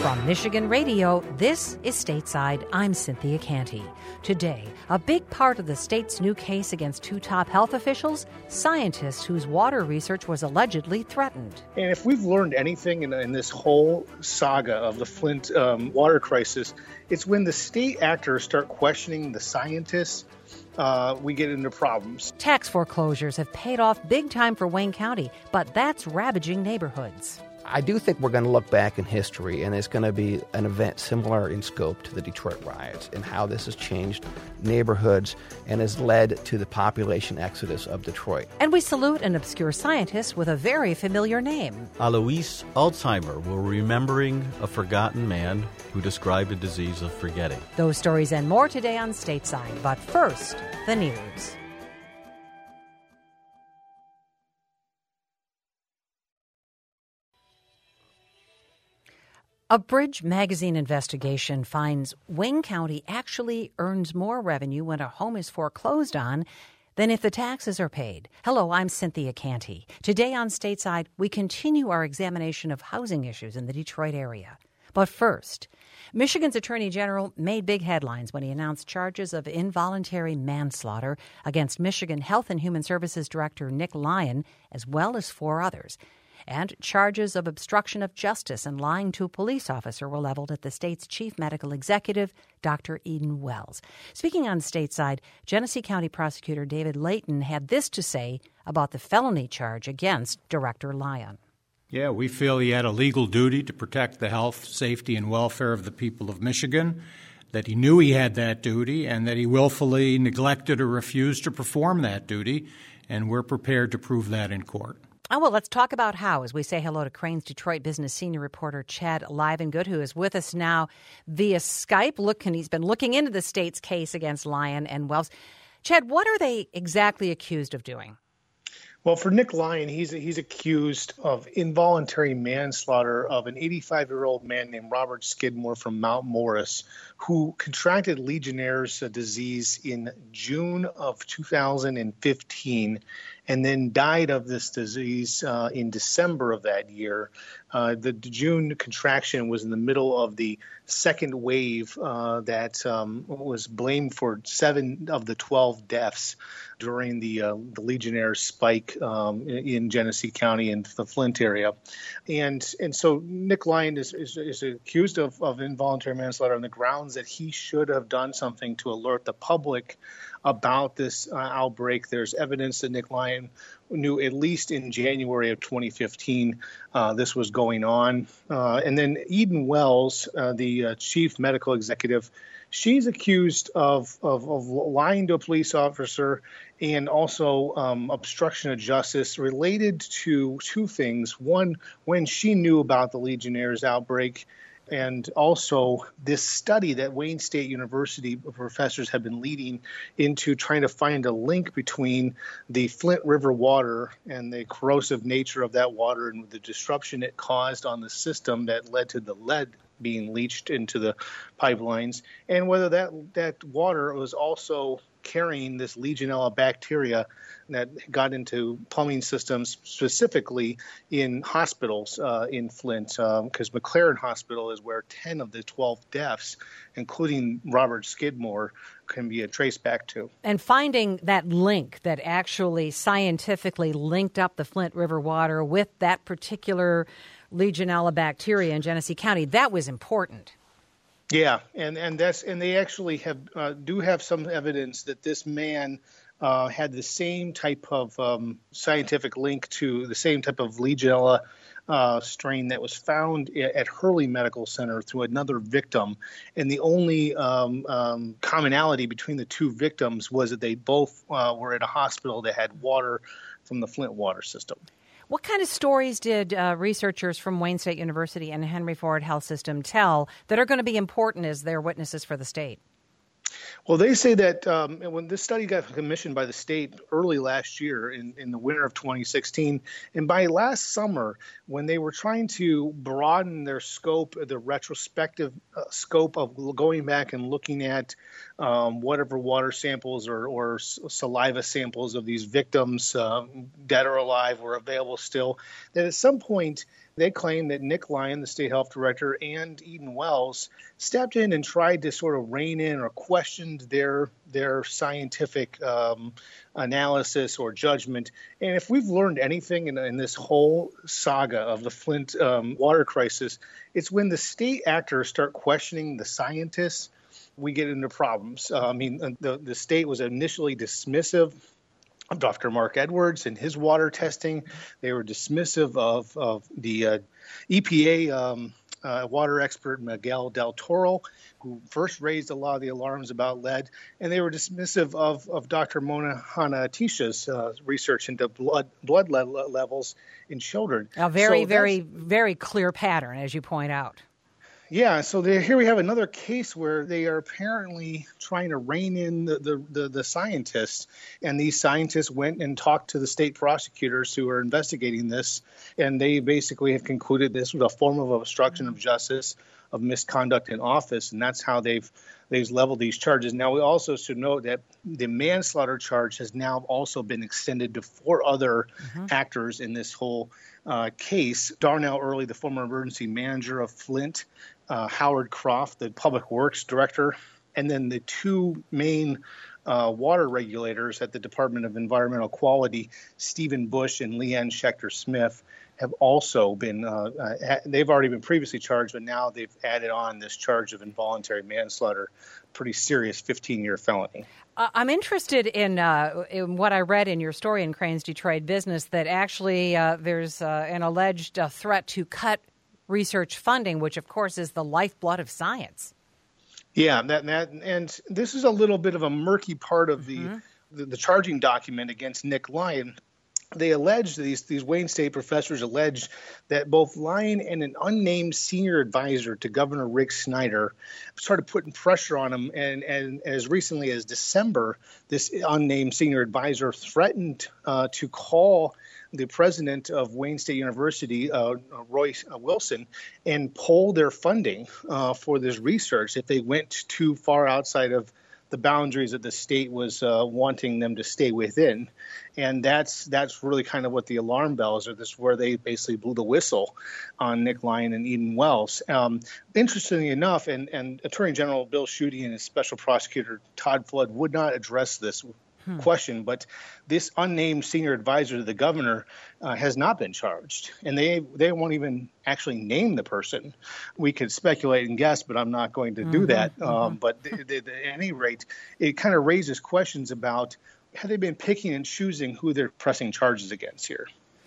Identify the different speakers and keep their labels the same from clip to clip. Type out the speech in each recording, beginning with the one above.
Speaker 1: From Michigan Radio, this is Stateside. I'm Cynthia Canty. Today, a big part of the state's new case against two top health officials, scientists whose water research was allegedly threatened.
Speaker 2: And if we've learned anything in this whole saga of the Flint water crisis, it's when the state actors start questioning the scientists, we get into problems.
Speaker 1: Tax foreclosures have paid off big time for Wayne County, but that's ravaging neighborhoods.
Speaker 3: I do think we're going to look back in history, and it's going to be an event similar in scope to the Detroit riots and how this has changed neighborhoods and has led to the population exodus of Detroit.
Speaker 1: And we salute an obscure scientist with a very familiar name.
Speaker 4: Alois Alzheimer will remembering a forgotten man who described a disease of forgetting.
Speaker 1: Those stories and more today on Stateside. But first, the news. A Bridge Magazine investigation finds Wayne County actually earns more revenue when a home is foreclosed on than if the taxes are paid. Hello, I'm Cynthia Canty. Today on Stateside, we continue our examination of housing issues in the Detroit area. But first, Michigan's Attorney General made big headlines when he announced charges of involuntary manslaughter against Michigan Health and Human Services Director Nick Lyon, as well as 4 others. And charges of obstruction of justice and lying to a police officer were leveled at the state's chief medical executive, Dr. Eden Wells. Speaking on Stateside, Genesee County Prosecutor David Layton had this to say about the felony charge against Director Lyon.
Speaker 5: Yeah, we feel he had a legal duty to protect the health, safety, and welfare of the people of Michigan, that he knew he had that duty, and that he willfully neglected or refused to perform that duty, and we're prepared to prove that in court.
Speaker 1: Oh, well, let's talk about how, as we say hello to Crain's Detroit business senior reporter Chad Livengood, who is with us now via Skype. He's been looking into the state's case against Lyon and Wells. Chad, what are they exactly accused of doing?
Speaker 2: Well, for Nick Lyon, he's accused of involuntary manslaughter of an 85-year-old man named Robert Skidmore from Mount Morris, who contracted Legionnaire's disease in June of 2015 and then died of this disease in December of that year. The June contraction was in the middle of the second wave that was blamed for 7 of the 12 deaths during the Legionnaire spike in Genesee County and the Flint area. And so Nick Lyon is accused of involuntary manslaughter on the grounds that he should have done something to alert the public about this outbreak. There's evidence that Nick Lyon knew at least in January of 2015 this was going on. And then Eden Wells, the chief medical executive, she's accused of lying to a police officer and also obstruction of justice related to 2 things. One, when she knew about the Legionnaire's outbreak, and also this study that Wayne State University professors have been leading into trying to find a link between the Flint River water and the corrosive nature of that water and the disruption it caused on the system that led to the lead being leached into the pipelines, and whether that water was also carrying this Legionella bacteria that got into plumbing systems, specifically in hospitals in Flint, because McLaren Hospital is where 10 of the 12 deaths, including Robert Skidmore, can be traced back to.
Speaker 1: And finding that link that actually scientifically linked up the Flint River water with that particular Legionella bacteria in Genesee County, that was important.
Speaker 2: Yeah, and they actually do have some evidence that this man had the same type of scientific link to the same type of Legionella strain that was found at Hurley Medical Center through another victim. And the only commonality between the 2 victims was that they both were at a hospital that had water from the Flint water system.
Speaker 1: What kind of stories did researchers from Wayne State University and Henry Ford Health System tell that are going to be important as their witnesses for the state?
Speaker 2: Well, they say that when this study got commissioned by the state early last year in the winter of 2016, and by last summer, when they were trying to broaden their scope, the retrospective scope of going back and looking at whatever water samples or saliva samples of these victims, dead or alive, were available still, that at some point, they claim that Nick Lyon, the state health director, and Eden Wells stepped in and tried to sort of rein in or questioned their scientific analysis or judgment. And if we've learned anything in this whole saga of the Flint water crisis, it's when the state actors start questioning the scientists, we get into problems. The state was initially dismissive of Dr. Mark Edwards and his water testing. They were dismissive of the EPA water expert Miguel Del Toro, who first raised a lot of the alarms about lead, and they were dismissive of Dr. Mona Hanna-Attisha's research into blood lead levels in children.
Speaker 1: A very clear pattern, as you point out.
Speaker 2: Yeah, so here we have another case where they are apparently trying to rein in the scientists, and these scientists went and talked to the state prosecutors who are investigating this, and they basically have concluded this was a form of obstruction of justice, of misconduct in office, and that's how they've leveled these charges. Now, we also should note that the manslaughter charge has now also been extended to 4 other actors in this whole case. Darnell Early, the former emergency manager of Flint, Howard Croft, the public works director, and then the 2 main water regulators at the Department of Environmental Quality, Stephen Bush and Leanne Schechter-Smith, have also been, they've already been previously charged, but now they've added on this charge of involuntary manslaughter, pretty serious 15-year felony.
Speaker 1: I'm interested in what I read in your story in Crain's Detroit Business, that actually there's an alleged threat to cut research funding, which, of course, is the lifeblood of science.
Speaker 2: Yeah, and this is a little bit of a murky part of the charging document against Nick Lyon. They allege, these Wayne State professors allege, that both Lyon and an unnamed senior advisor to Governor Rick Snyder started putting pressure on him. And as recently as December, this unnamed senior advisor threatened to call the president of Wayne State University, Roy Wilson, and pull their funding for this research if they went too far outside of the boundaries that the state was wanting them to stay within. And that's really kind of what the alarm bells are. This is where they basically blew the whistle on Nick Lyon and Eden Wells. Interestingly enough, and Attorney General Bill Schuette and his special prosecutor Todd Flood would not address this question, but this unnamed senior advisor to the governor has not been charged, and they won't even actually name the person. We could speculate and guess, but I'm not going to do that. But at any rate, it kind of raises questions about have they been picking and choosing who they're pressing charges against here.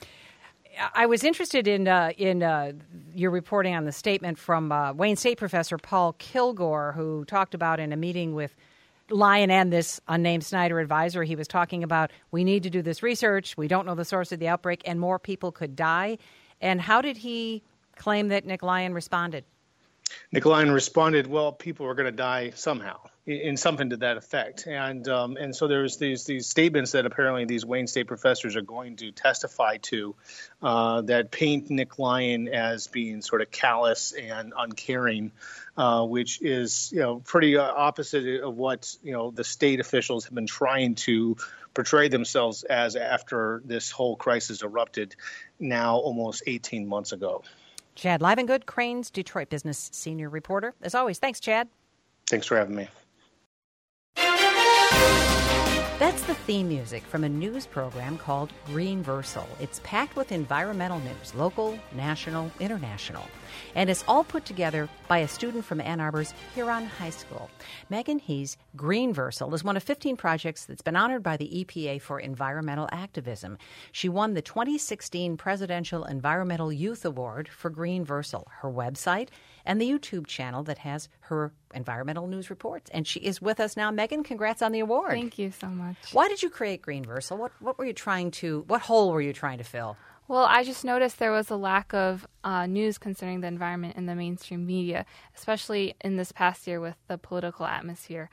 Speaker 1: I was interested in your reporting on the statement from Wayne State professor Paul Kilgore, who talked about in a meeting with Lyon and this unnamed Snyder advisor, he was talking about, we need to do this research, we don't know the source of the outbreak, and more people could die. And how did he claim that Nick Lyon responded?
Speaker 2: Nick Lyon responded, well, people are going to die somehow, in something to that effect. And so there's these statements that apparently these Wayne State professors are going to testify to that paint Nick Lyon as being sort of callous and uncaring, which is pretty opposite of what the state officials have been trying to portray themselves as after this whole crisis erupted now almost 18 months ago.
Speaker 1: Chad Livengood, Crain's Detroit Business Senior Reporter. As always, thanks, Chad.
Speaker 2: Thanks for having me.
Speaker 1: That's the theme music from a news program called Greenversal. It's packed with environmental news, local, national, international. And it's all put together by a student from Ann Arbor's Huron High School. Megan Hees' Greenversal is one of 15 projects that's been honored by the EPA for environmental activism. She won the 2016 Presidential Environmental Youth Award for Greenversal. Her website and the YouTube channel that has her environmental news reports. And she is with us now. Megan, congrats on the award.
Speaker 6: Thank you so much.
Speaker 1: Why did you create Greenversal? What hole were you trying to fill?
Speaker 6: Well, I just noticed there was a lack of news concerning the environment in the mainstream media, especially in this past year with the political atmosphere.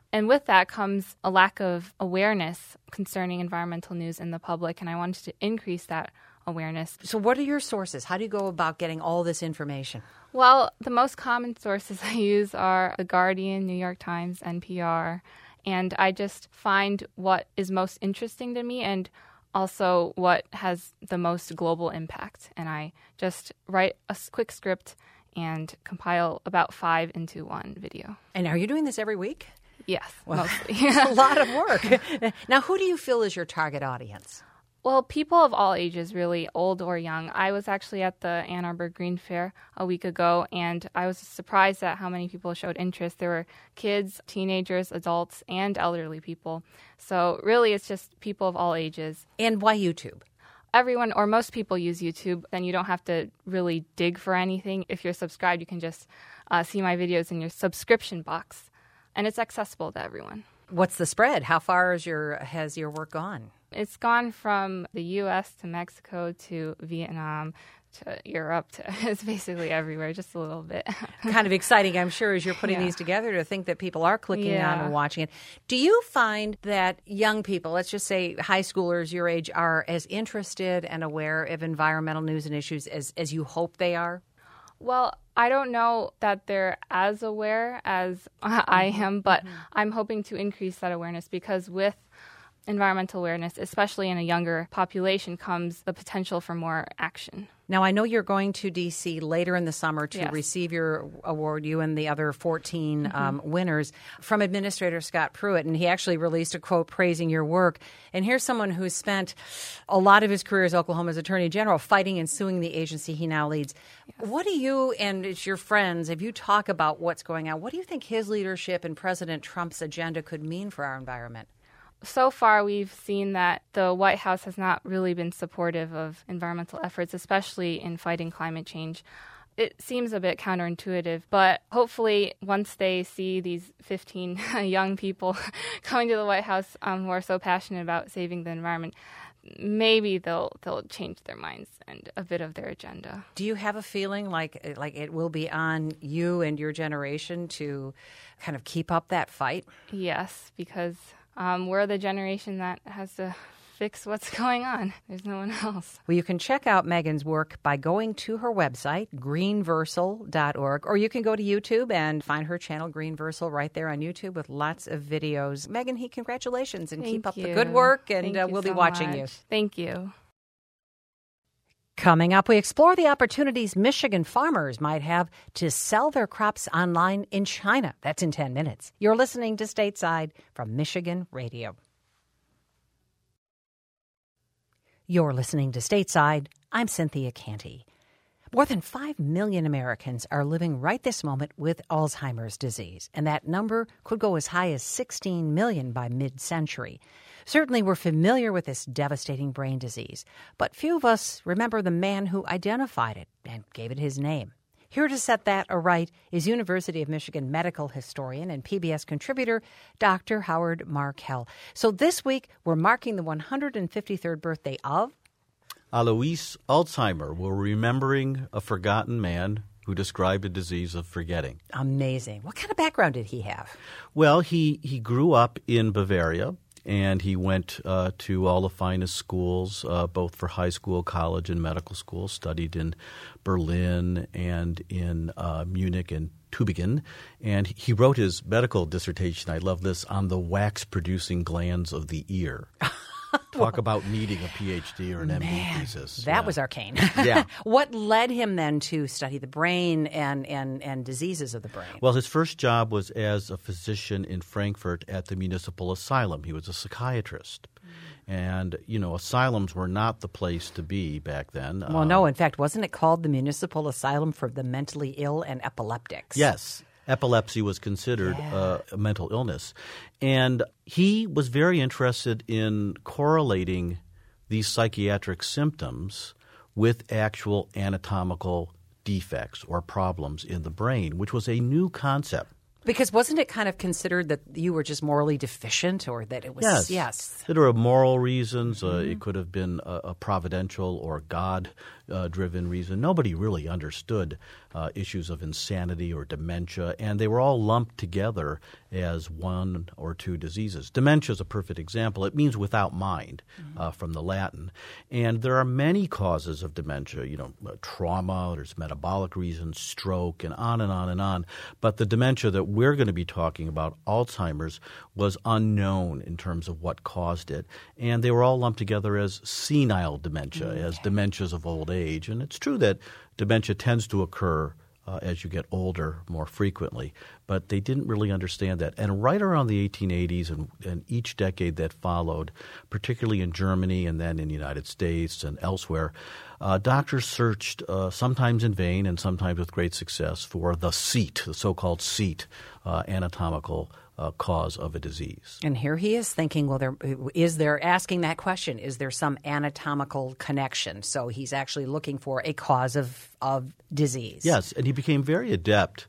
Speaker 6: And with that comes a lack of awareness concerning environmental news in the public, and I wanted to increase that awareness.
Speaker 1: So what are your sources? How do you go about getting all this information?
Speaker 6: Well, the most common sources I use are The Guardian, New York Times, NPR, and I just find what is most interesting to me and also what has the most global impact. And I just write a quick script and compile about 5 into one video.
Speaker 1: And are you doing this every week?
Speaker 6: Yes,
Speaker 1: Well,
Speaker 6: mostly.
Speaker 1: It's a lot of work. Now, who do you feel is your target audience?
Speaker 6: Well, people of all ages, really, old or young. I was actually at the Ann Arbor Green Fair a week ago, and I was surprised at how many people showed interest. There were kids, teenagers, adults, and elderly people. So really, it's just people of all ages.
Speaker 1: And why YouTube?
Speaker 6: Everyone or most people use YouTube, and you don't have to really dig for anything. If you're subscribed, you can just see my videos in your subscription box, and it's accessible to everyone.
Speaker 1: What's the spread? How far has your work gone?
Speaker 6: It's gone from the U.S. to Mexico to Vietnam to Europe. It's basically everywhere, just a little bit.
Speaker 1: Kind of exciting, I'm sure, as you're putting these together to think that people are clicking on and watching it. Do you find that young people, let's just say high schoolers your age, are as interested and aware of environmental news and issues as you hope they are?
Speaker 6: Well, I don't know that they're as aware as I am, but I'm hoping to increase that awareness because with environmental awareness, especially in a younger population, comes the potential for more action.
Speaker 1: Now, I know you're going to D.C. later in the summer to
Speaker 6: Yes.
Speaker 1: receive your award, you and the other 14 winners, from Administrator Scott Pruitt. And he actually released a quote praising your work. And here's someone who's spent a lot of his career as Oklahoma's Attorney General fighting and suing the agency he now leads. Yes. What do you and it's your friends, if you talk about what's going on, what do you think his leadership and President Trump's agenda could mean for our environment?
Speaker 6: So far, we've seen that the White House has not really been supportive of environmental efforts, especially in fighting climate change. It seems a bit counterintuitive, but hopefully once they see these 15 young people coming to the White House who are so passionate about saving the environment, maybe they'll change their minds and a bit of their agenda.
Speaker 1: Do you have a feeling like it will be on you and your generation to kind of keep up that fight?
Speaker 6: Yes, because we're the generation that has to fix what's going on. There's no one else.
Speaker 1: Well, you can check out Megan's work by going to her website, greenversal.org, or you can go to YouTube and find her channel, Greenversal, right there on YouTube with lots of videos. Megan, congratulations, and keep up the good work, and we'll be watching you.
Speaker 6: Thank you.
Speaker 1: Coming up, we explore the opportunities Michigan farmers might have to sell their crops online in China. That's in 10 minutes. You're listening to Stateside from Michigan Radio. You're listening to Stateside. I'm Cynthia Canty. More than 5 million Americans are living right this moment with Alzheimer's disease, and that number could go as high as 16 million by mid-century. Certainly, we're familiar with this devastating brain disease, but few of us remember the man who identified it and gave it his name. Here to set that aright is University of Michigan medical historian and PBS contributor, Dr. Howard Markel. So this week, we're marking the 153rd birthday of
Speaker 4: Alois Alzheimer. We're remembering a forgotten man who described a disease of forgetting.
Speaker 1: Amazing. What kind of background did he have?
Speaker 4: Well, he grew up in Bavaria, and he went to all the finest schools, both for high school, college, and medical school, studied in Berlin and in Munich and Tübingen. And he wrote his medical dissertation, I love this, on the wax-producing glands of the ear. Talk about needing a PhD or an MD thesis.
Speaker 1: That was arcane.
Speaker 4: Yeah.
Speaker 1: What led him then to study the brain and diseases of the brain?
Speaker 4: Well, his first job was as a physician in Frankfurt at the municipal asylum. He was a psychiatrist. And, asylums were not the place to be back then.
Speaker 1: Well, no. In fact, wasn't it called the Municipal Asylum for the Mentally Ill and Epileptics?
Speaker 4: Yes. Epilepsy was considered a mental illness. And he was very interested in correlating these psychiatric symptoms with actual anatomical defects or problems in the brain, which was a new concept
Speaker 1: Because wasn't it kind of considered that you were just morally deficient, or that it was?
Speaker 4: Yes. There were moral reasons. It could have been a providential or God-driven reason. Nobody really understood issues of insanity or dementia, and they were all lumped together as one or two diseases. Dementia is a perfect example. It means without mind from the Latin. And there are many causes of dementia, trauma, there's metabolic reasons, stroke, and on and on and on. But the dementia that we're going to be talking about, Alzheimer's, was unknown in terms of what caused it. And they were all lumped together as senile dementia, as dementias of old age. And it's true that dementia tends to occur as you get older more frequently, but they didn't really understand that. And right around the 1880s and each decade that followed, particularly in Germany and then in the United States and elsewhere, doctors searched, sometimes in vain and sometimes with great success, for the so-called seat, anatomical cause of a disease.
Speaker 1: And here he is thinking, they're asking that question, is there some anatomical connection? So he's actually looking for a cause of disease.
Speaker 4: Yes, and he became very adept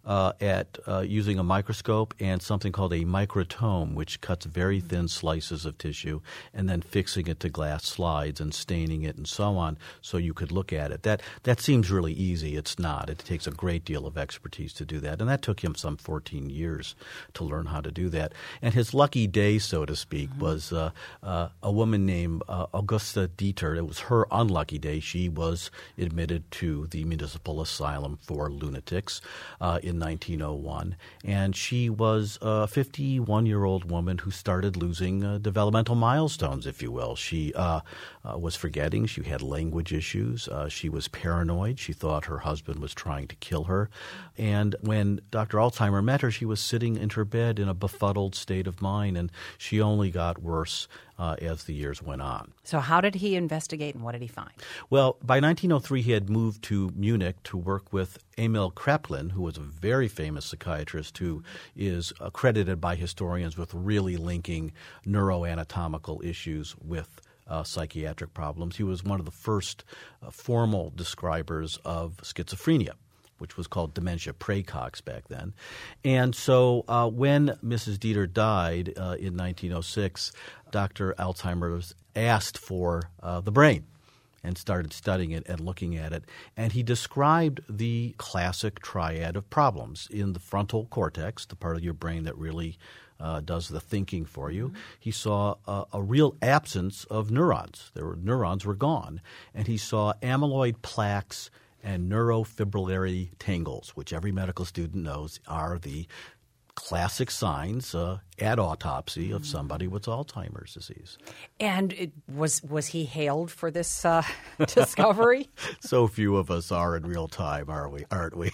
Speaker 4: at using a microscope and something called a microtome, which cuts very thin slices of tissue, and then fixing it to glass slides and staining it and so on so you could look at it. That seems really easy. It's not. It takes a great deal of expertise to do that, and that took him some 14 years to learn how to do that. And his lucky day, so to speak, was a woman named Augusta Dieter. It was her unlucky day. She was admitted to the municipal asylum for lunatics in 1901, and she was a 51-year-old woman who started losing developmental milestones, if you will. She was forgetting. She had language issues. She was paranoid. She thought her husband was trying to kill her. And when Dr. Alzheimer met her, she was sitting in her bed in a befuddled state of mind, and she only got worse as the years went on.
Speaker 1: So how did he investigate, and what did he find?
Speaker 4: Well, by 1903, he had moved to Munich to work with Emil Kraepelin, who was a very famous psychiatrist who is accredited by historians with really linking neuroanatomical issues with psychiatric problems. He was one of the first formal describers of schizophrenia, which was called dementia praecox back then. And so when Mrs. Dieter died in 1906, Dr. Alzheimer was asked for the brain and started studying it and looking at it. And he described the classic triad of problems in the frontal cortex, the part of your brain that really does the thinking for you. He saw a real absence of neurons. Neurons were gone. And he saw amyloid plaques and neurofibrillary tangles, which every medical student knows are the classic signs at autopsy of somebody with Alzheimer's disease.
Speaker 1: And was he hailed for this discovery?
Speaker 4: So few of us are in real time, aren't we?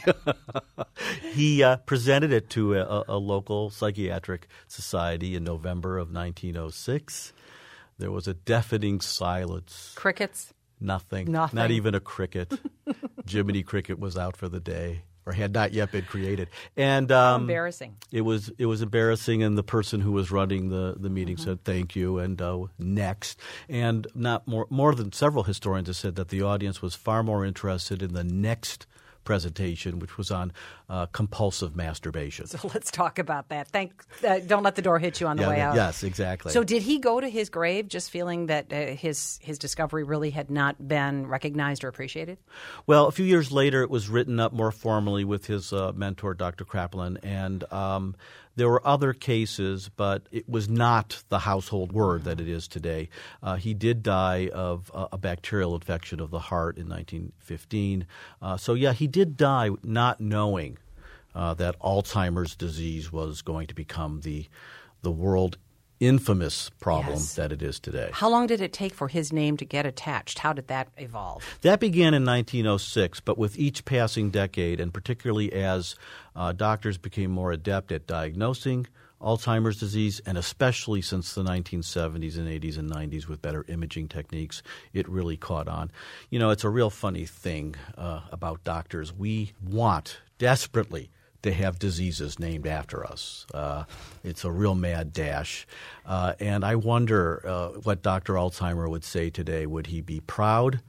Speaker 4: He presented it to a local psychiatric society in November of 1906. There was a deafening silence.
Speaker 1: Crickets?
Speaker 4: Nothing. Not even a cricket. Jiminy Cricket was out for the day, or had not yet been created. And
Speaker 1: embarrassing.
Speaker 4: It was embarrassing, and the person who was running the meeting said thank you and next. And not more than several historians have said that the audience was far more interested in the next presentation, which was on compulsive masturbation.
Speaker 1: So let's talk about that. Don't let the door hit you on the way out.
Speaker 4: Yes, exactly.
Speaker 1: So did he go to his grave just feeling that his discovery really had not been recognized or appreciated?
Speaker 4: Well, a few years later, it was written up more formally with his mentor, Dr. Kraepelin, and there were other cases, but it was not the household word that it is today. He did die of a bacterial infection of the heart in 1915. He did die not knowing that Alzheimer's disease was going to become the world infamous problem that it is today.
Speaker 1: How long did it take for his name to get attached? How did that evolve?
Speaker 4: That began in 1906, but with each passing decade, and particularly as doctors became more adept at diagnosing Alzheimer's disease, and especially since the 1970s and 80s and 90s with better imaging techniques, it really caught on. You know, it's a real funny thing about doctors. We want desperately to have diseases named after us. It's a real mad dash. And I wonder what Dr. Alzheimer would say today. Would he be proud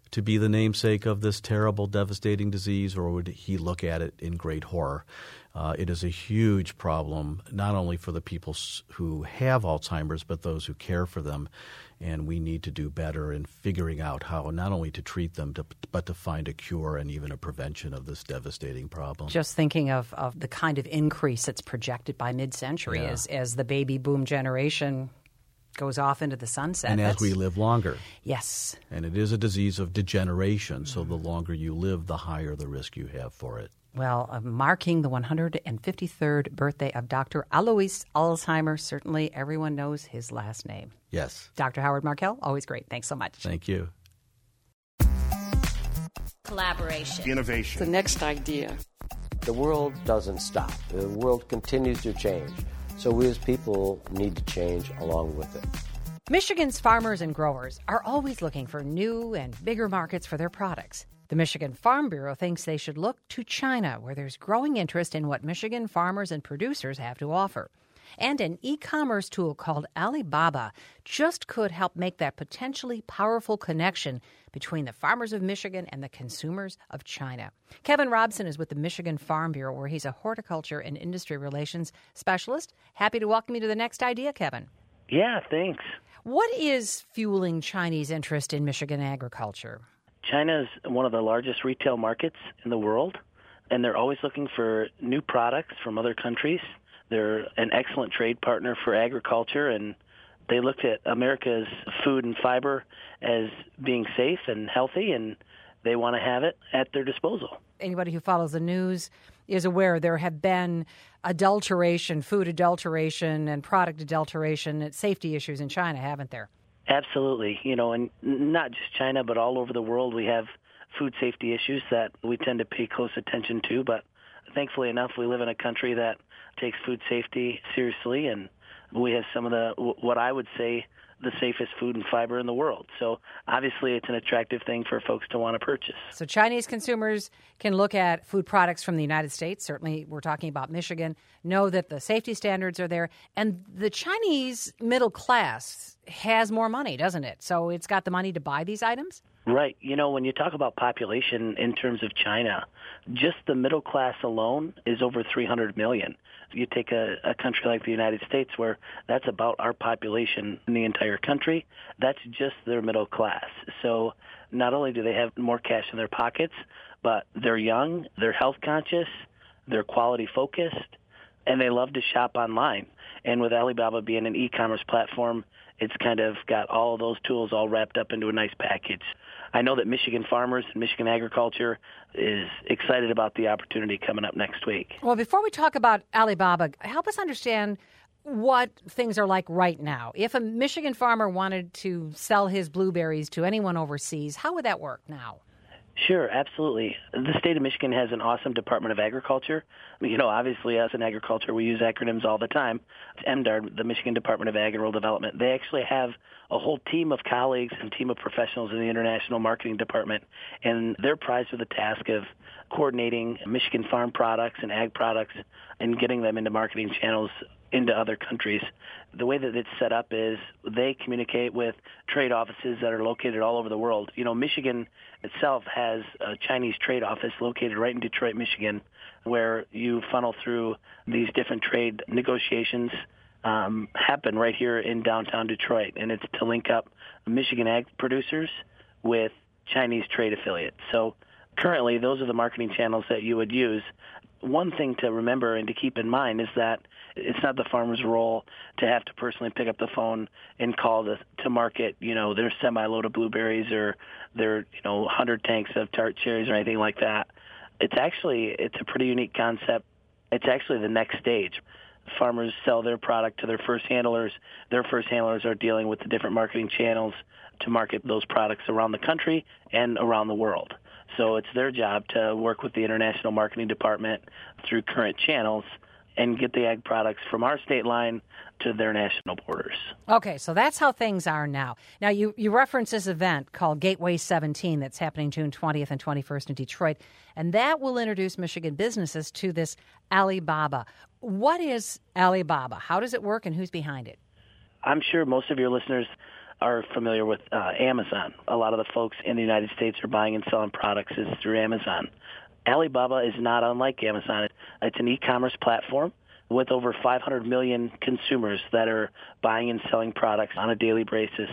Speaker 4: to be the namesake of this terrible, devastating disease, or would he look at it in great horror? It is a huge problem, not only for the people who have Alzheimer's, but those who care for them. And we need to do better in figuring out how not only to treat them, but to find a cure and even a prevention of this devastating problem.
Speaker 1: Just thinking of the kind of increase that's projected by mid-century as the baby boom generation goes off into the sunset.
Speaker 4: And as we live longer.
Speaker 1: Yes.
Speaker 4: And it is a disease of degeneration, so the longer you live, the higher the risk you have for it.
Speaker 1: Well, marking the 153rd birthday of Dr. Alois Alzheimer, certainly everyone knows his last name.
Speaker 4: Yes.
Speaker 1: Dr. Howard Markel, always great. Thanks so much.
Speaker 4: Thank you.
Speaker 7: Collaboration.
Speaker 8: Innovation.
Speaker 9: The next idea.
Speaker 10: The world doesn't stop. The world continues to change. So we as people need to change along with it.
Speaker 1: Michigan's farmers and growers are always looking for new and bigger markets for their products. The Michigan Farm Bureau thinks they should look to China, where there's growing interest in what Michigan farmers and producers have to offer. And an e-commerce tool called Alibaba just could help make that potentially powerful connection between the farmers of Michigan and the consumers of China. Kevin Robson is with the Michigan Farm Bureau, where he's a horticulture and industry relations specialist. Happy to welcome you to The Next Idea, Kevin.
Speaker 11: Yeah, thanks.
Speaker 1: What is fueling Chinese interest in Michigan agriculture?
Speaker 11: China is one of the largest retail markets in the world, and they're always looking for new products from other countries. They're an excellent trade partner for agriculture, and they looked at America's food and fiber as being safe and healthy, and they want to have it at their disposal.
Speaker 1: Anybody who follows the news is aware there have been adulteration, food adulteration and product adulteration and safety issues in China, haven't there?
Speaker 11: Absolutely. And not just China, but all over the world, we have food safety issues that we tend to pay close attention to. But thankfully enough, we live in a country that takes food safety seriously, and we have some of what I would say, the safest food and fiber in the world. So obviously it's an attractive thing for folks to want to purchase.
Speaker 1: So Chinese consumers can look at food products from the United States. Certainly we're talking about Michigan, know that the safety standards are there. And the Chinese middle class has more money, doesn't it? So it's got the money to buy these items?
Speaker 11: Right. When you talk about population in terms of China, just the middle class alone is over 300 million. You take a country like the United States, where that's about our population in the entire country. That's just their middle class. So not only do they have more cash in their pockets, but they're young, they're health conscious, they're quality focused, and they love to shop online. And with Alibaba being an e-commerce platform, it's kind of got all of those tools all wrapped up into a nice package. I know that Michigan farmers and Michigan agriculture is excited about the opportunity coming up next week.
Speaker 1: Well, before we talk about Alibaba, help us understand what things are like right now. If a Michigan farmer wanted to sell his blueberries to anyone overseas, how would that work now?
Speaker 11: Sure, absolutely. The state of Michigan has an awesome Department of Agriculture. Obviously, us in agriculture, we use acronyms all the time. It's MDARD, the Michigan Department of Ag and Rural Development. They actually have a whole team of colleagues and team of professionals in the International Marketing Department, and they're prized with the task of coordinating Michigan farm products and ag products and getting them into marketing channels into other countries. The way that it's set up is they communicate with trade offices that are located all over the world. Michigan itself has a Chinese trade office located right in Detroit, Michigan, where you funnel through these different trade negotiations happen right here in downtown Detroit, and it's to link up Michigan ag producers with Chinese trade affiliates. So currently, those are the marketing channels that you would use. One thing to remember and to keep in mind is that it's not the farmer's role to have to personally pick up the phone and call to market, their semi-load of blueberries or their, 100 tanks of tart cherries or anything like that. It's a pretty unique concept. It's actually the next stage. Farmers sell their product to their first handlers. Their first handlers are dealing with the different marketing channels to market those products around the country and around the world. So it's their job to work with the International Marketing Department through current channels and get the ag products from our state line to their national borders.
Speaker 1: Okay, so that's how things are now. Now, you reference this event called Gateway 17 that's happening June 20th and 21st in Detroit, and that will introduce Michigan businesses to this Alibaba. What is Alibaba? How does it work, and who's behind it?
Speaker 11: I'm sure most of your listeners are familiar with Amazon. A lot of the folks in the United States are buying and selling products is through Amazon. Alibaba is not unlike Amazon. It's an e-commerce platform with over 500 million consumers that are buying and selling products on a daily basis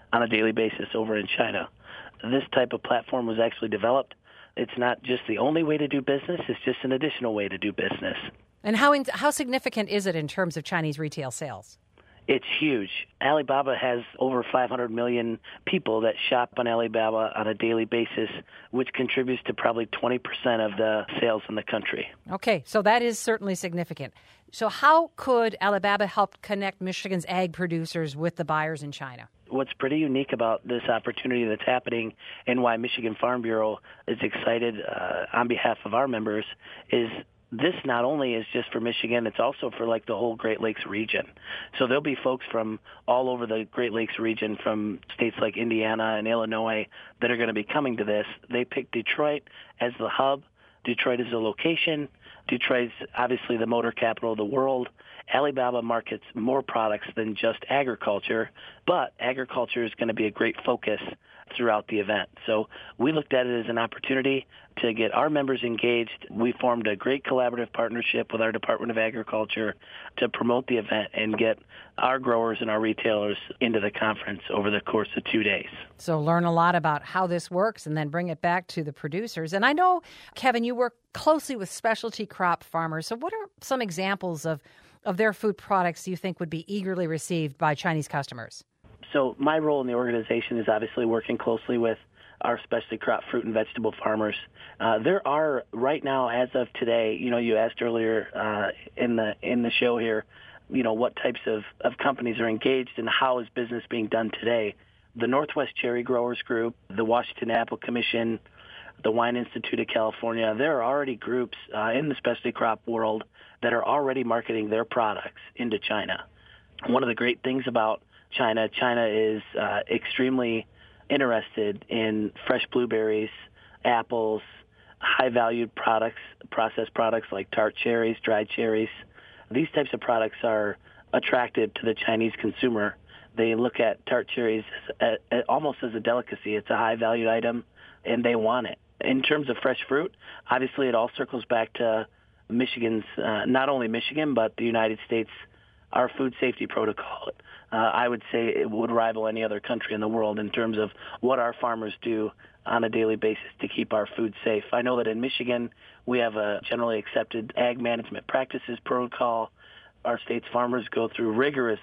Speaker 11: over in China. This type of platform was actually developed. It's not just the only way to do business, it's just an additional way to do business.
Speaker 1: And how significant is it in terms of Chinese retail sales?
Speaker 11: It's huge. Alibaba has over 500 million people that shop on Alibaba on a daily basis, which contributes to probably 20% of the sales in the country.
Speaker 1: Okay, so that is certainly significant. So how could Alibaba help connect Michigan's ag producers with the buyers in China?
Speaker 11: What's pretty unique about this opportunity that's happening and why Michigan Farm Bureau is excited on behalf of our members is this not only is just for Michigan, it's also for like the whole Great Lakes region. So there'll be folks from all over the Great Lakes region, from states like Indiana and Illinois, that are going to be coming to this. They picked Detroit as the hub. Detroit is the location. Detroit's obviously the motor capital of the world. Alibaba markets more products than just agriculture, but agriculture is going to be a great focus throughout the event. So we looked at it as an opportunity to get our members engaged. We formed a great collaborative partnership with our Department of Agriculture to promote the event and get our growers and our retailers into the conference over the course of 2 days.
Speaker 1: So learn a lot about how this works and then bring it back to the producers. And I know, Kevin, you work closely with specialty crop farmers. So what are some examples of their food products you think would be eagerly received by Chinese customers?
Speaker 11: So my role in the organization is obviously working closely with our specialty crop fruit and vegetable farmers. There are right now, as of today, you asked earlier in the show here, what types of companies are engaged and how is business being done today. The Northwest Cherry Growers Group, the Washington Apple Commission, the Wine Institute of California, there are already groups in the specialty crop world that are already marketing their products into China. One of the great things about China is extremely interested in fresh blueberries, apples, high-valued products, processed products like tart cherries, dried cherries. These types of products are attractive to the Chinese consumer. They look at tart cherries almost as a delicacy. It's a high-valued item, and they want it. In terms of fresh fruit, obviously it all circles back to Michigan's, not only Michigan, but the United States, our food safety protocol. I would say it would rival any other country in the world in terms of what our farmers do on a daily basis to keep our food safe. I know that in Michigan, we have a generally accepted ag management practices protocol. Our state's farmers go through rigorous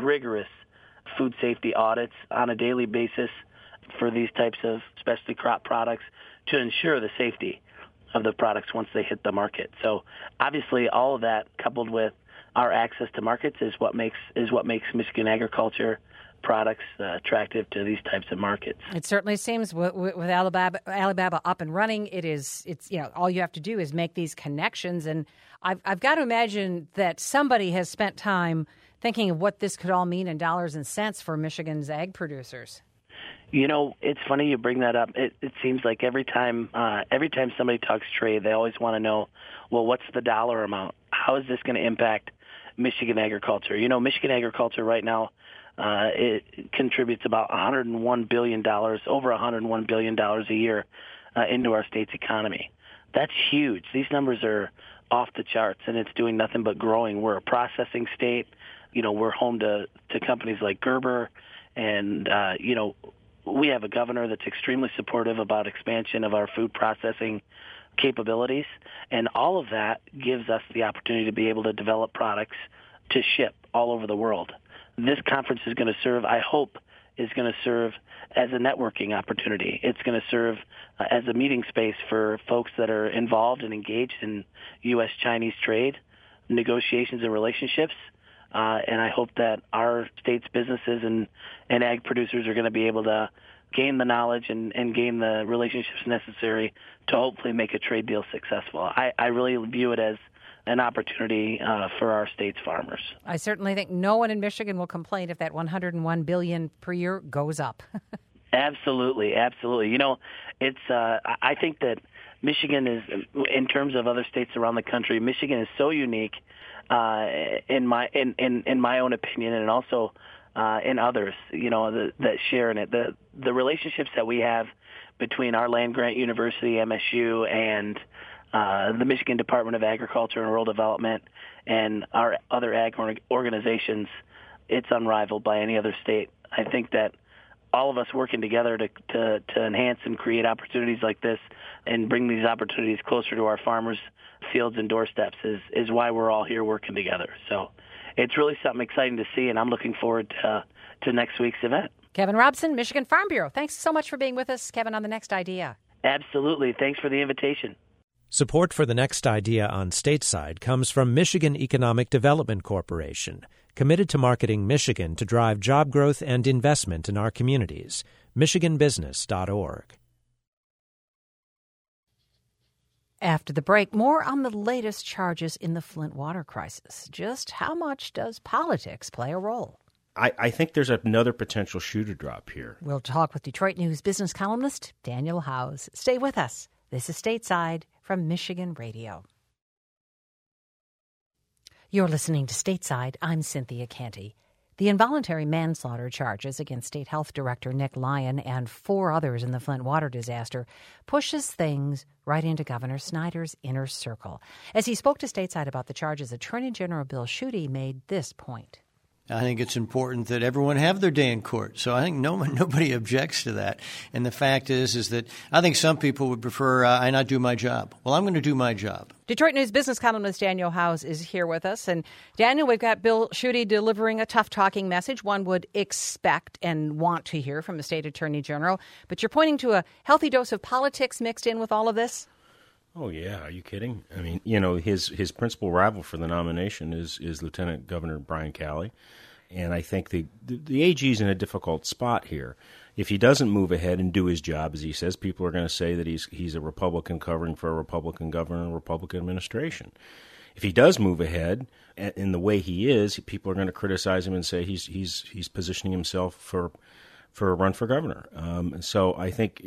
Speaker 11: food safety audits on a daily basis for these types of specialty crop products to ensure the safety of the products once they hit the market. So obviously all of that coupled with our access to markets is what makes Michigan agriculture products attractive to these types of markets.
Speaker 1: It certainly seems with Alibaba up and running, it's all you have to do is make these connections. And I've got to imagine that somebody has spent time thinking of what this could all mean in dollars and cents for Michigan's ag producers.
Speaker 11: It's funny you bring that up. It seems like every time somebody talks trade, they always want to know, well, what's the dollar amount? How is this going to impact Michigan agriculture? Michigan agriculture right now, it contributes about $101 billion, over $101 billion a year into our state's economy. That's huge. These numbers are off the charts, and it's doing nothing but growing. We're a processing state. We're home to companies like Gerber, and, we have a governor that's extremely supportive about expansion of our food processing capabilities, and all of that gives us the opportunity to be able to develop products to ship all over the world. This conference is going to serve, I hope, as a networking opportunity. It's going to serve as a meeting space for folks that are involved and engaged in U.S.-Chinese trade, negotiations and relationships. And I hope that our state's businesses and ag producers are going to be able to gain the knowledge and gain the relationships necessary to hopefully make a trade deal successful. I really view it as an opportunity for our state's farmers.
Speaker 1: I certainly think no one in Michigan will complain if that $101 billion per year goes up. Absolutely.
Speaker 11: It's I think that Michigan is, in terms of other states around the country, Michigan is so unique. In my own opinion, and also and others, that share in it. The relationships that we have between our land-grant university, MSU, and the Michigan Department of Agriculture and Rural Development and our other ag organizations, it's unrivaled by any other state. I think that all of us working together to enhance and create opportunities like this and bring these opportunities closer to our farmers' fields and doorsteps is why we're all here working together. So it's really something exciting to see, and I'm looking forward to next week's event.
Speaker 1: Kevin Robson, Michigan Farm Bureau. Thanks so much for being with us, Kevin, on The Next Idea.
Speaker 11: Absolutely. Thanks for the invitation.
Speaker 7: Support for The Next Idea on Stateside comes from Michigan Economic Development Corporation, committed to marketing Michigan to drive job growth and investment in our communities. MichiganBusiness.org.
Speaker 1: After the break, more on the latest charges in the Flint water crisis. Just how much does politics play a role?
Speaker 8: I think there's another potential shoe to drop here.
Speaker 1: We'll talk with Detroit News business columnist Daniel Howes. Stay with us. This is Stateside from Michigan Radio. You're listening to Stateside. I'm Cynthia Canty. The involuntary manslaughter charges against State Health Director Nick Lyon and 4 others in the Flint water disaster pushes things right into Governor Snyder's inner circle. As he spoke to Stateside about the charges, Attorney General Bill Schuette made this point.
Speaker 9: I think it's important that everyone have their day in court. So I think nobody objects to that. And the fact is that I think some people would prefer I not do my job. Well, I'm going to do my job.
Speaker 1: Detroit News business columnist Daniel Howes is here with us. And Daniel, we've got Bill Schuette delivering a tough talking message one would expect and want to hear from a state attorney general. But you're pointing to a healthy dose of politics mixed in with all of this?
Speaker 8: Oh, yeah. Are you kidding? I mean, his principal rival for the nomination is Lieutenant Governor Brian Calley. And I think the AG is in a difficult spot here. If he doesn't move ahead and do his job, as he says, people are going to say that he's a Republican covering for a Republican governor and a Republican administration. If he does move ahead in the way he is, people are going to criticize him and say he's positioning himself for a run for governor. So I think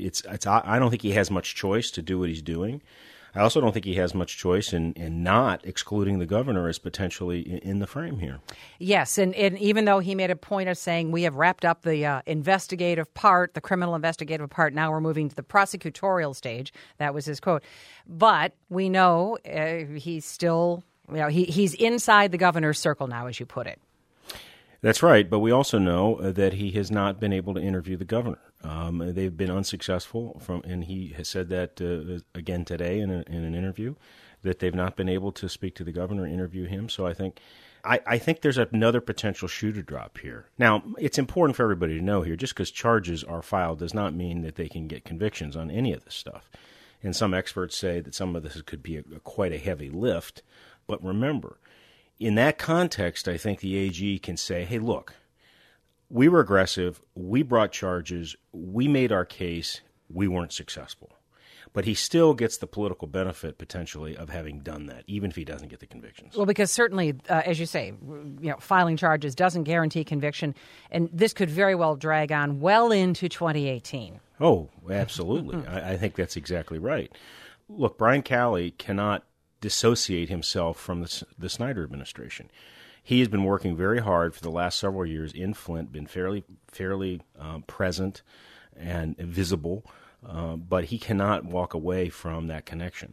Speaker 8: I don't think he has much choice to do what he's doing. I also don't think he has much choice in not excluding the governor as potentially in the frame here.
Speaker 1: Yes, and even though he made a point of saying we have wrapped up the investigative part, the criminal investigative part, now we're moving to the prosecutorial stage. That was his quote. But we know he's still, he's inside the governor's circle now, as you put it.
Speaker 8: That's right, but we also know that he has not been able to interview the governor. They've been unsuccessful, and he has said that again today in an interview, that they've not been able to speak to the governor and interview him. So I think there's another potential shoe to drop here. Now, it's important for everybody to know here, just because charges are filed does not mean that they can get convictions on any of this stuff. And some experts say that some of this could be quite a heavy lift. But remember, in that context, I think the AG can say, hey, look, we were aggressive, we brought charges, we made our case, we weren't successful. But he still gets the political benefit, potentially, of having done that, even if he doesn't get the convictions.
Speaker 1: Well, because certainly, as you say, filing charges doesn't guarantee conviction, and this could very well drag on well into 2018.
Speaker 8: Oh, absolutely. I think that's exactly right. Look, Brian Calley cannot dissociate himself from the Snyder administration. He has been working very hard for the last several years in Flint, been fairly present and visible, but he cannot walk away from that connection.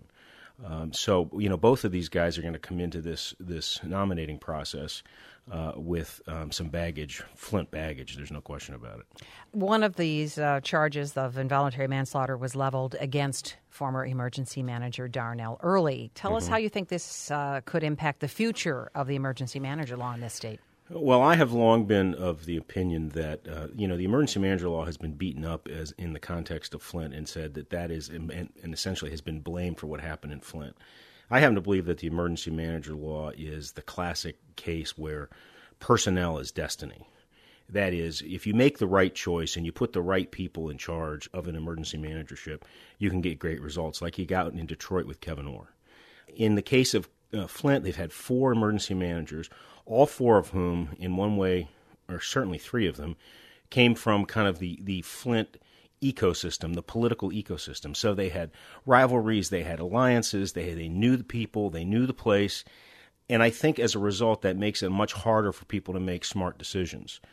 Speaker 8: So, both of these guys are going to come into this nominating process with some baggage, Flint baggage. There's no question about it.
Speaker 1: One of these charges of involuntary manslaughter was leveled against former emergency manager Darnell Early. Tell us how you think this could impact the future of the emergency manager law in this state.
Speaker 8: Well, I have long been of the opinion that, the emergency manager law has been beaten up as in the context of Flint and said that is, and essentially has been blamed for what happened in Flint. I happen to believe that the emergency manager law is the classic case where personnel is destiny. That is, if you make the right choice and you put the right people in charge of an emergency managership, you can get great results, like you got in Detroit with Kevin Orr. In the case of Flint, they've had 4 emergency managers, all 4 of whom, in one way, or certainly 3 of them, came from kind of the Flint ecosystem, the political ecosystem. So they had rivalries, they had alliances, they knew the people, they knew the place. And I think as a result, that makes it much harder for people to make smart decisions.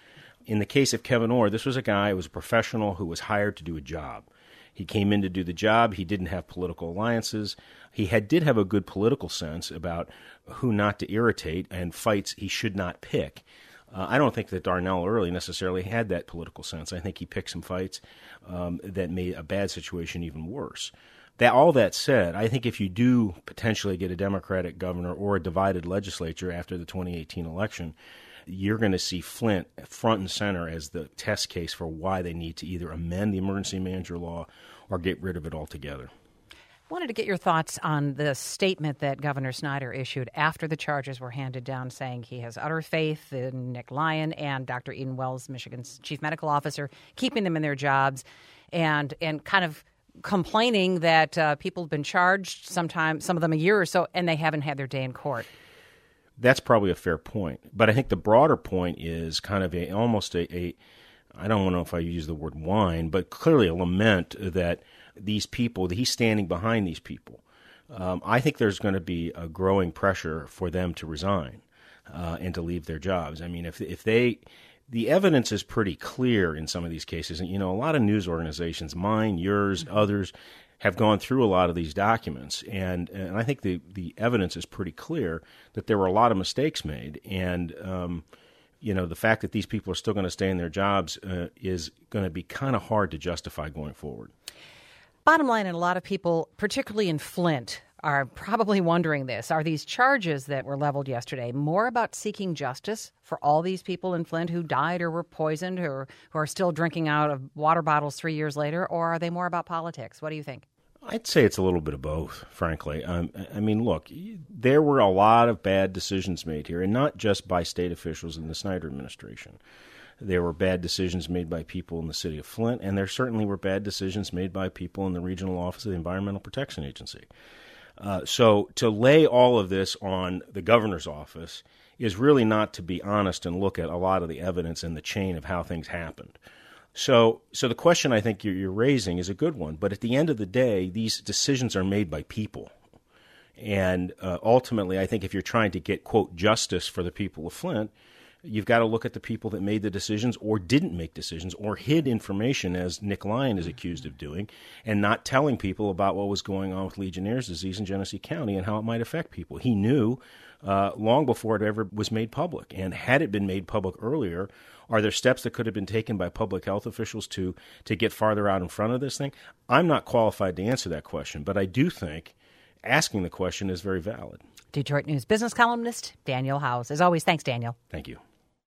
Speaker 8: In the case of Kevin Orr, this was a guy who was a professional who was hired to do a job. He came in to do the job. He didn't have political alliances. He did have a good political sense about who not to irritate and fights he should not pick. I don't think that Darnell Earley necessarily had that political sense. I think he picked some fights that made a bad situation even worse. All that said, I think if you do potentially get a Democratic governor or a divided legislature after the 2018 election, you're going to see Flint front and center as the test case for why they need to either amend the emergency manager law or get rid of it altogether.
Speaker 1: I wanted to get your thoughts on the statement that Governor Snyder issued after the charges were handed down, saying he has utter faith in Nick Lyon and Dr. Eden Wells, Michigan's chief medical officer, keeping them in their jobs, and kind of complaining that people have been charged, sometimes some of them a year or so, and they haven't had their day in court.
Speaker 8: That's probably a fair point. But I think the broader point is kind of almost a I don't know if I use the word whine, but clearly a lament that these people, that he's standing behind these people. I think there's going to be a growing pressure for them to resign and to leave their jobs. I mean, the evidence is pretty clear in some of these cases. And, a lot of news organizations, mine, yours, others, have gone through a lot of these documents, and I think the evidence is pretty clear that there were a lot of mistakes made, and the fact that these people are still going to stay in their jobs is going to be kind of hard to justify going forward.
Speaker 1: Bottom line, and a lot of people, particularly in Flint, are probably wondering this. Are these charges that were leveled yesterday more about seeking justice for all these people in Flint who died or were poisoned or who are still drinking out of water bottles 3 years later, or are they more about politics? What do you think?
Speaker 8: I'd say it's a little bit of both, frankly. I mean, look, there were a lot of bad decisions made here, and not just by state officials in the Snyder administration. There were bad decisions made by people in the city of Flint, and there certainly were bad decisions made by people in the regional office of the Environmental Protection Agency. So to lay all of this on the governor's office is really not to be honest and look at a lot of the evidence in the chain of how things happened. So the question I think you're raising is a good one, but at the end of the day, these decisions are made by people. And ultimately, I think if you're trying to get, quote, justice for the people of Flint, you've got to look at the people that made the decisions or didn't make decisions or hid information, as Nick Lyon is accused of doing, and not telling people about what was going on with Legionnaire's disease in Genesee County and how it might affect people. He knew long before it ever was made public. And had it been made public earlier, are there steps that could have been taken by public health officials to get farther out in front of this thing? I'm not qualified to answer that question, but I do think asking the question is very valid.
Speaker 1: Detroit News business columnist Daniel Howes. As always, thanks, Daniel.
Speaker 8: Thank you.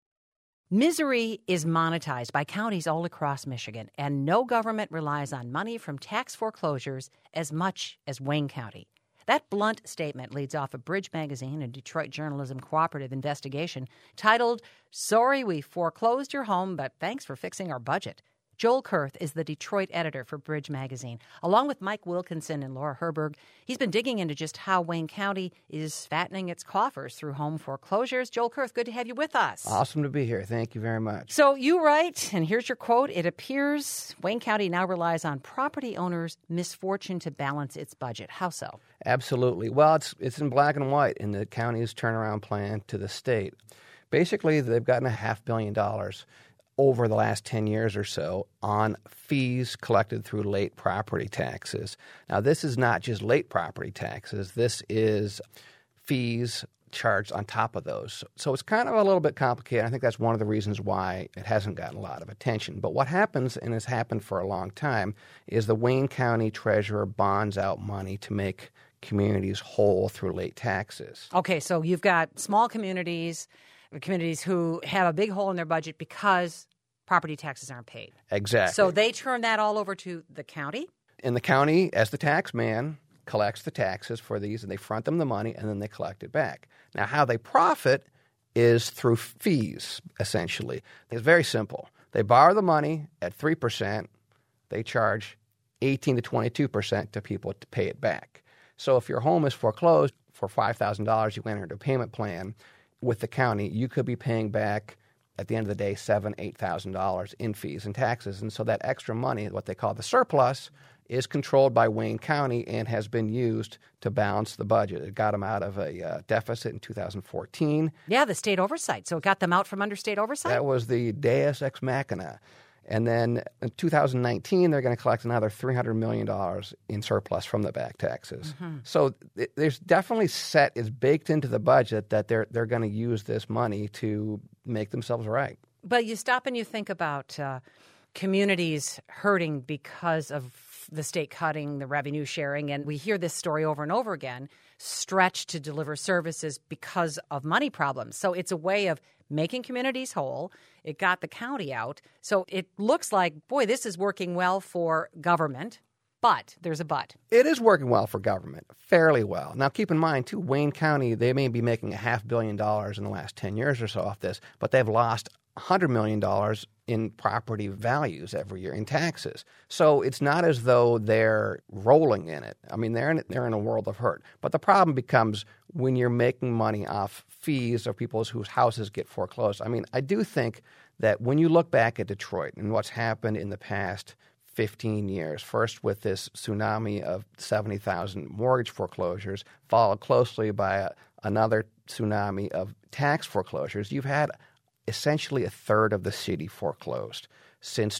Speaker 1: Misery is monetized by counties all across Michigan, and no government relies on money from tax foreclosures as much as Wayne County. That blunt statement leads off a Bridge Magazine and Detroit Journalism Cooperative investigation titled, "Sorry We Foreclosed Your Home, but Thanks for Fixing Our Budget." Joel Kurth is the Detroit editor for Bridge Magazine. Along with Mike Wilkinson and Laura Herberg, he's been digging into just how Wayne County is fattening its coffers through home foreclosures. Joel Kurth, good to have you with us.
Speaker 3: Awesome to be here. Thank you very much.
Speaker 1: So you write, and here's your quote, "It appears Wayne County now relies on property owners' misfortune to balance its budget." How so?
Speaker 3: Absolutely. Well, it's in black and white in the county's turnaround plan to the state. Basically, they've gotten $500 million over the last 10 years or so on fees collected through late property taxes. Now, this is not just late property taxes. This is fees charged on top of those. So it's kind of a little bit complicated. I think that's one of the reasons why it hasn't gotten a lot of attention. But what happens, and has happened for a long time, is the Wayne County treasurer bonds out money to make communities whole through late taxes.
Speaker 1: Okay, so you've got small communities who have a big hole in their budget because property taxes aren't paid.
Speaker 3: Exactly.
Speaker 1: So they turn that all over to the county?
Speaker 3: And the county, as the tax man, collects the taxes for these, and they front them the money, and then they collect it back. Now, how they profit is through fees, essentially. It's very simple. They borrow the money at 3%. They charge 18 to 22% to people to pay it back. So if your home is foreclosed for $5,000, you entered a payment plan with the county, you could be paying back at the end of the day $7,000, $8,000 in fees and taxes. And so that extra money, what they call the surplus, is controlled by Wayne County and has been used to balance the budget. It got them out of a deficit in 2014.
Speaker 1: Yeah, the state oversight. So it got them out from under state oversight?
Speaker 3: That was the deus ex machina. And then in 2019, they're going to collect another $300 million in surplus from the back taxes. Mm-hmm. So there's definitely it's baked into the budget that they're going to use this money to make themselves right.
Speaker 1: But you stop and you think about communities hurting because of the state cutting, the revenue sharing, and we hear this story over and over again, stretched to deliver services because of money problems. So it's a way of making communities whole. It got the county out. So it looks like, boy, this is working well for government. But there's a but.
Speaker 3: It is working well for government, fairly well. Now, keep in mind, too, Wayne County, they may be making $500 million in the last 10 years or so off this, but they've lost $100 million in property values every year in taxes. So it's not as though they're rolling in it. I mean, they're in a world of hurt. But the problem becomes when you're making money off fees of people whose houses get foreclosed. I mean, I do think that when you look back at Detroit and what's happened in the past 15 years, first with this tsunami of 70,000 mortgage foreclosures, followed closely by another tsunami of tax foreclosures, you've had essentially a third of the city foreclosed since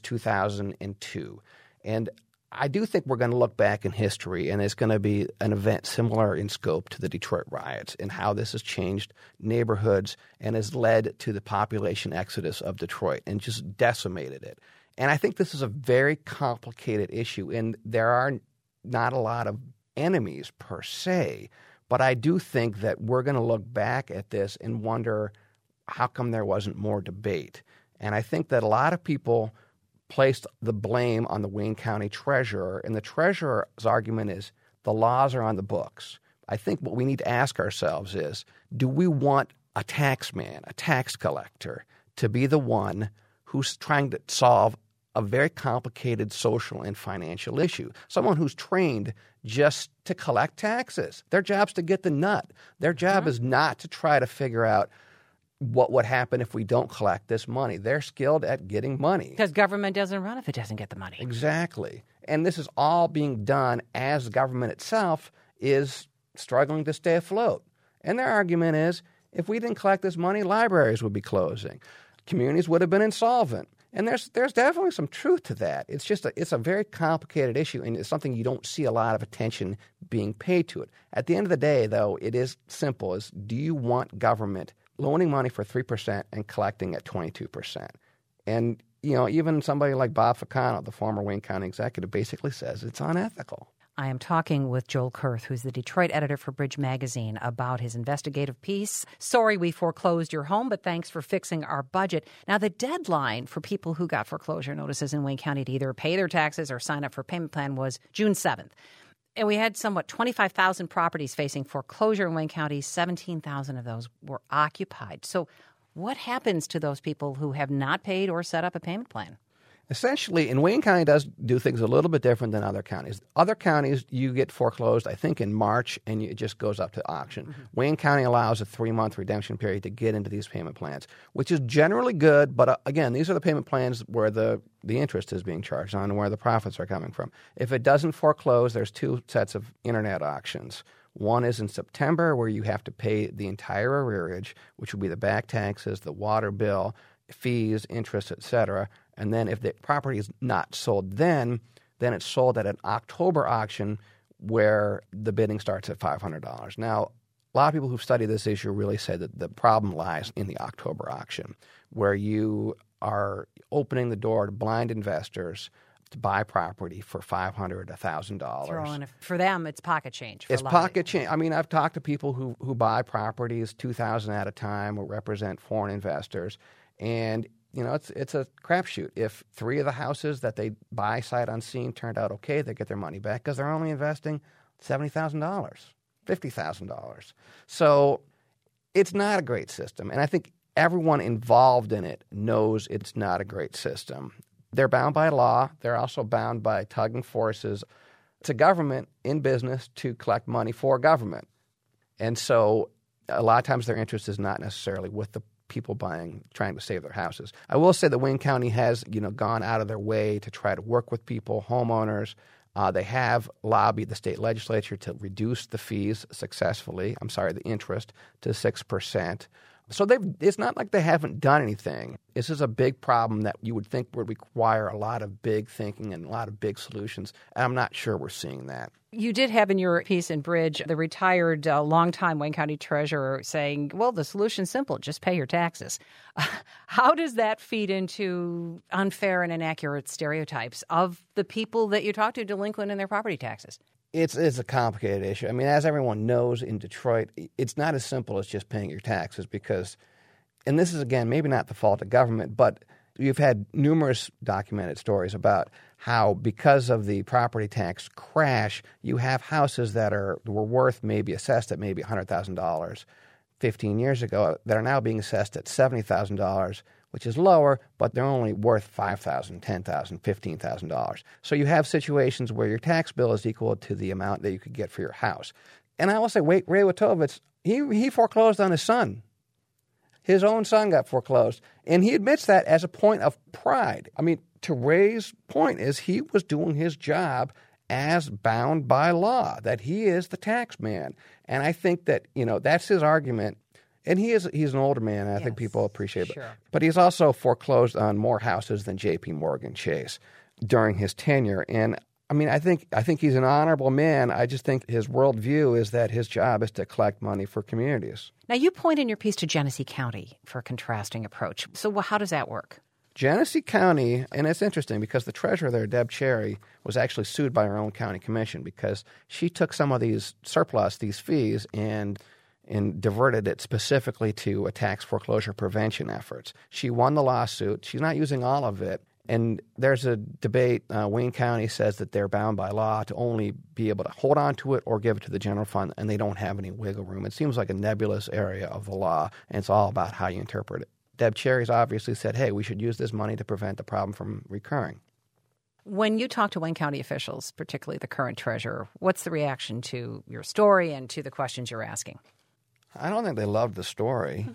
Speaker 3: 2002. And I do think we're going to look back in history, and it's going to be an event similar in scope to the Detroit riots and how this has changed neighborhoods and has led to the population exodus of Detroit and just decimated it. And I think this is a very complicated issue, and there are not a lot of enemies per se, but I do think that we're going to look back at this and wonder, how come there wasn't more debate? And I think that a lot of people placed the blame on the Wayne County treasurer, and the treasurer's argument is the laws are on the books. I think what we need to ask ourselves is, do we want a tax man, a tax collector, to be the one who's trying to solve a very complicated social and financial issue? Someone who's trained just to collect taxes. Their job's to get the nut. Their job is not to try to figure out what would happen if we don't collect this money. They're skilled at getting money.
Speaker 1: Because government doesn't run if it doesn't get the money.
Speaker 3: Exactly. And this is all being done as the government itself is struggling to stay afloat. And their argument is, if we didn't collect this money, libraries would be closing. Communities would have been insolvent. And there's definitely some truth to that. It's just it's a very complicated issue, and it's something you don't see a lot of attention being paid to it. At the end of the day, though, it is simple. Is do you want government loaning money for 3% and collecting at 22%? And, even somebody like Bob Ficano, the former Wayne County executive, basically says it's unethical.
Speaker 1: I am talking with Joel Kurth, who's the Detroit editor for Bridge Magazine, about his investigative piece, Sorry We Foreclosed Your Home, but Thanks for Fixing Our Budget. Now, the deadline for people who got foreclosure notices in Wayne County to either pay their taxes or sign up for a payment plan was June 7th. And we had 25,000 properties facing foreclosure in Wayne County. 17,000 of those were occupied. So what happens to those people who have not paid or set up a payment plan?
Speaker 3: Essentially, and Wayne County does do things a little bit different than other counties. Other counties, you get foreclosed, I think, in March, and it just goes up to auction. Mm-hmm. Wayne County allows a 3-month redemption period to get into these payment plans, which is generally good. But again, these are the payment plans where the interest is being charged on and where the profits are coming from. If it doesn't foreclose, there's 2 sets of internet auctions. One is in September, where you have to pay the entire arrearage, which will be the back taxes, the water bill, fees, interest, etc. And then if the property is not sold then it's sold at an October auction where the bidding starts at $500. Now, a lot of people who've studied this issue really say that the problem lies in the October auction, where you are opening the door to blind investors to buy property for $500, $1,000.
Speaker 1: For them, it's pocket change.
Speaker 3: It's pocket change. I mean, I've talked to people who buy properties $2,000 at a time or represent foreign investors, and it's a crapshoot. If 3 of the houses that they buy sight unseen turned out okay, they get their money back because they're only investing $70,000, $50,000. So it's not a great system, and I think everyone involved in it knows it's not a great system. They're bound by law. They're also bound by tugging forces. It's a government in business to collect money for government. And so a lot of times their interest is not necessarily with the people trying to save their houses. I will say that Wayne County has, gone out of their way to try to work with people, homeowners, They have lobbied the state legislature to reduce the fees successfully. The interest to 6%. So it's not like they haven't done anything. This is a big problem that you would think would require a lot of big thinking and a lot of big solutions. And I'm not sure we're seeing that.
Speaker 1: You did have in your piece in Bridge the retired longtime Wayne County treasurer saying, well, the solution's simple, just pay your taxes. How does that feed into unfair and inaccurate stereotypes of the people that you talk to delinquent in their property taxes?
Speaker 3: It's a complicated issue. I mean, as everyone knows in Detroit, it's not as simple as just paying your taxes because, and this is, again, maybe not the fault of government, but you've had numerous documented stories about how because of the property tax crash, you have houses that were worth maybe assessed at maybe $100,000 15 years ago that are now being assessed at $70,000, which is lower, but they're only worth $5,000, $10,000, $15,000. So you have situations where your tax bill is equal to the amount that you could get for your house. And I will say, Ray Wojtowicz, he foreclosed on his son. His own son got foreclosed, and he admits that as a point of pride. I mean, to Ray's point is he was doing his job as bound by law, that he is the tax man. And I think that, that's his argument. And he's an older man, and I think people appreciate it. Sure. But he's also foreclosed on more houses than J.P. Morgan Chase during his tenure. And I mean, I think he's an honorable man. I just think his worldview is that his job is to collect money for communities.
Speaker 1: Now, you point in your piece to Genesee County for a contrasting approach. So how does that work?
Speaker 3: Genesee County, and it's interesting because the treasurer there, Deb Cherry, was actually sued by her own county commission because she took some of these fees, and diverted it specifically to tax foreclosure prevention efforts. She won the lawsuit. She's not using all of it. And there's a debate. Wayne County says that they're bound by law to only be able to hold on to it or give it to the general fund, and they don't have any wiggle room. It seems like a nebulous area of the law, and it's all about how you interpret it. Deb Cherry's obviously said, hey, we should use this money to prevent the problem from recurring.
Speaker 1: When you talk to Wayne County officials, particularly the current treasurer, what's the reaction to your story and to the questions you're asking?
Speaker 3: I don't think they loved the story.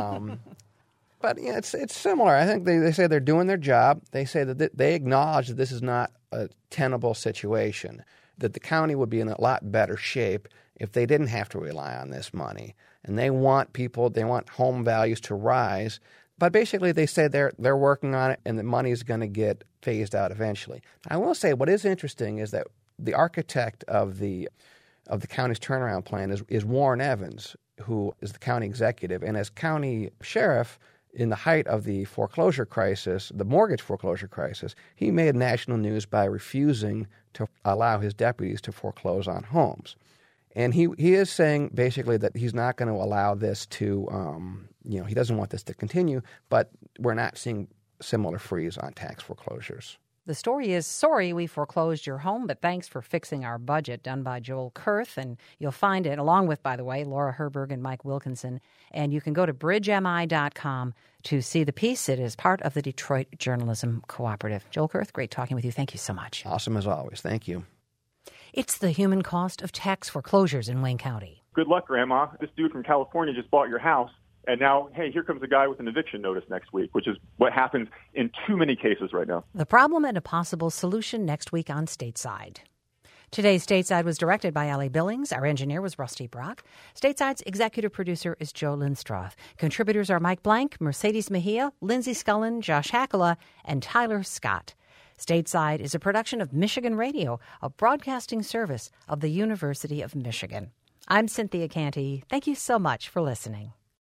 Speaker 3: But it's similar. I think they say they're doing their job. They say that they acknowledge that this is not a tenable situation, that the county would be in a lot better shape if they didn't have to rely on this money. And they want home values to rise. But basically they say they're working on it and the money is going to get phased out eventually. I will say what is interesting is that the architect of the county's turnaround plan is Warren Evans, who is the county executive. And as county sheriff, in the height of the foreclosure crisis, the mortgage foreclosure crisis, he made national news by refusing to allow his deputies to foreclose on homes. And he is saying basically that he's not going to allow this to, he doesn't want this to continue, but we're not seeing similar freeze on tax foreclosures.
Speaker 1: The story is, sorry we foreclosed your home, but thanks for fixing our budget, done by Joel Kurth. And you'll find it, along with, by the way, Laura Herberg and Mike Wilkinson. And you can go to bridgemi.com to see the piece. It is part of the Detroit Journalism Cooperative. Joel Kurth, great talking with you. Thank you so much.
Speaker 3: Awesome as always. Thank you.
Speaker 1: It's the human cost of tax foreclosures in Wayne County.
Speaker 12: Good luck, Grandma. This dude from California just bought your house. And now, hey, here comes a guy with an eviction notice next week, which is what happens in too many cases right now.
Speaker 1: The problem and a possible solution next week on Stateside. Today's Stateside was directed by Allie Billings. Our engineer was Rusty Brock. Stateside's executive producer is Joe Lindstroth. Contributors are Mike Blank, Mercedes Mejia, Lindsay Scullen, Josh Hackala, and Tyler Scott. Stateside is a production of Michigan Radio, a broadcasting service of the University of Michigan. I'm Cynthia Canty. Thank you so much for listening.